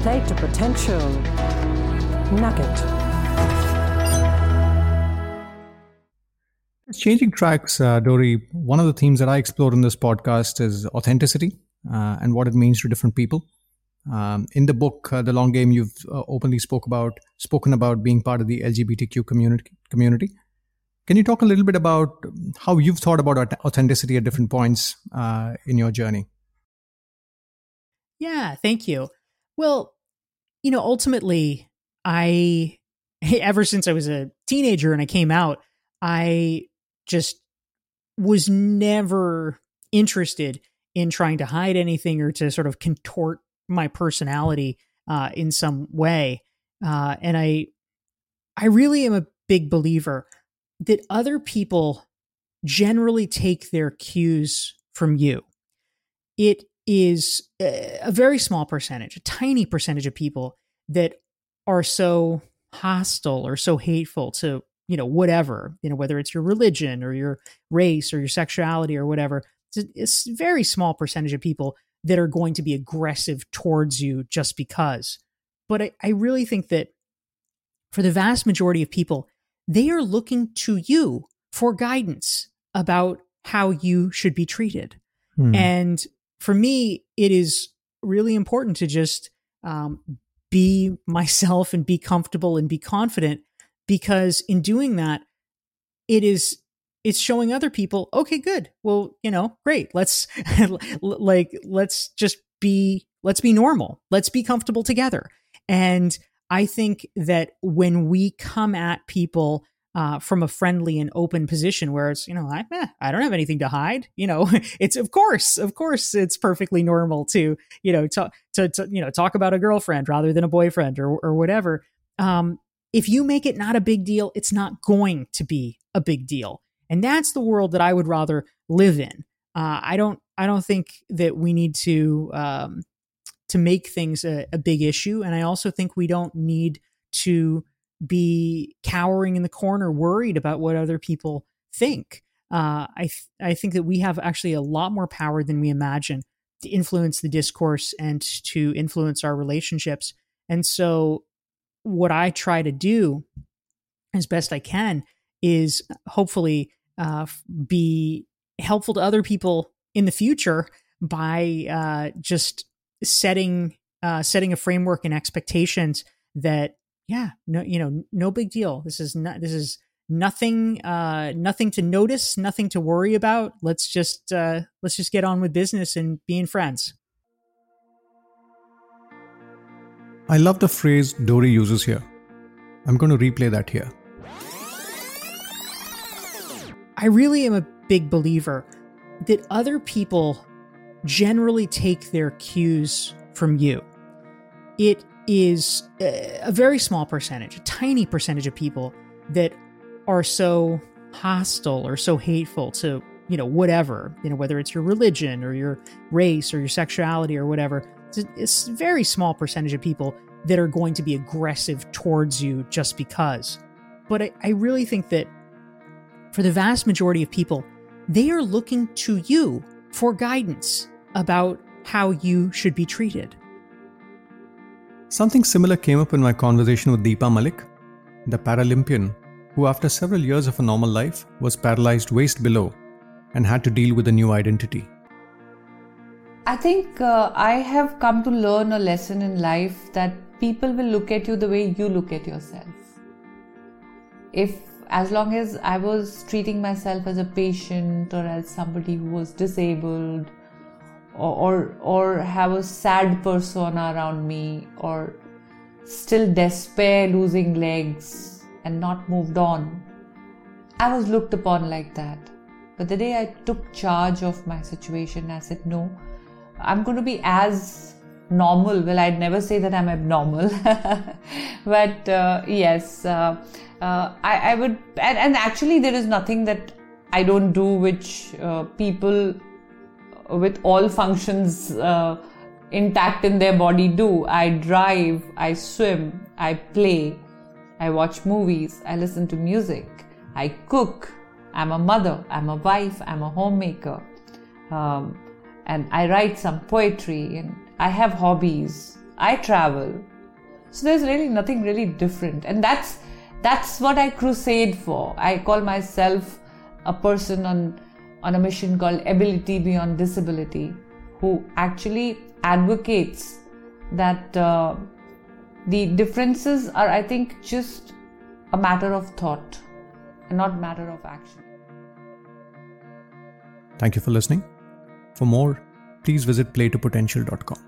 Play to potential. Nugget. Changing tracks, Dory, one of the themes that I explore in this podcast is authenticity and what it means to different people. In the book, The Long Game, you've openly spoken about being part of the LGBTQ community. Can you talk a little bit about how you've thought about authenticity at different points in your journey? Yeah, thank you. Well, ultimately, ever since I was a teenager and I came out, I just was never interested in trying to hide anything or to sort of contort my personality in some way. And I really am a big believer that other people generally take their cues from you. It is a very small percentage, a tiny percentage of people that are so hostile or so hateful to, whatever, whether it's your religion or your race or your sexuality or whatever. It's a very small percentage of people that are going to be aggressive towards you just because. But I really think that for the vast majority of people, they are looking to you for guidance about how you should be treated. And for me, it is really important to just be myself and be comfortable and be confident, because in doing that, it's showing other people, okay, good. Well, great. Let's be normal. Let's be comfortable together. And I think that when we come at people from a friendly and open position where it's, I don't have anything to hide, it's of course it's perfectly normal to, talk about a girlfriend rather than a boyfriend or whatever. If you make it not a big deal, it's not going to be a big deal. And that's the world that I would rather live in. I don't think that we need to make things a big issue. And I also think we don't need to be cowering in the corner, worried about what other people think. I think that we have actually a lot more power than we imagine to influence the discourse and to influence our relationships. And so what I try to do as best I can is hopefully be helpful to other people in the future by just setting a framework and expectations that, no big deal. This is nothing to notice, nothing to worry about. Let's just get on with business and being friends. I love the phrase Dory uses here. I'm going to replay that here. I really am a big believer that other people generally take their cues from you. It is a very small percentage, a tiny percentage of people that are so hostile or so hateful to, whatever, whether it's your religion or your race or your sexuality or whatever. It's a very small percentage of people that are going to be aggressive towards you just because. But I really think that for the vast majority of people, they are looking to you for guidance about how you should be treated. Something similar came up in my conversation with Deepa Malik, the Paralympian who after several years of a normal life was paralyzed waist below and had to deal with a new identity. I think I have come to learn a lesson in life that people will look at you the way you look at yourself. As long as I was treating myself as a patient or as somebody who was disabled or have a sad persona around me or still despair losing legs and not moved on, I was looked upon like that. But the day I took charge of my situation, I said, no, I'm going to be as normal. Well, I'd never say that I'm abnormal. But yes, I would, and actually there is nothing that I don't do which people with all functions intact in their body do. I drive, I swim, I play, I watch movies, I listen to music, I cook, I'm a mother, I'm a wife, I'm a homemaker, and I write some poetry, and I have hobbies. I travel. So there's really nothing really different. And that's what I crusade for. I call myself a person on a mission called Ability Beyond Disability, who actually advocates that the differences are, I think, just a matter of thought and not matter of action. Thank you for listening. For more, please visit playtopotential.com.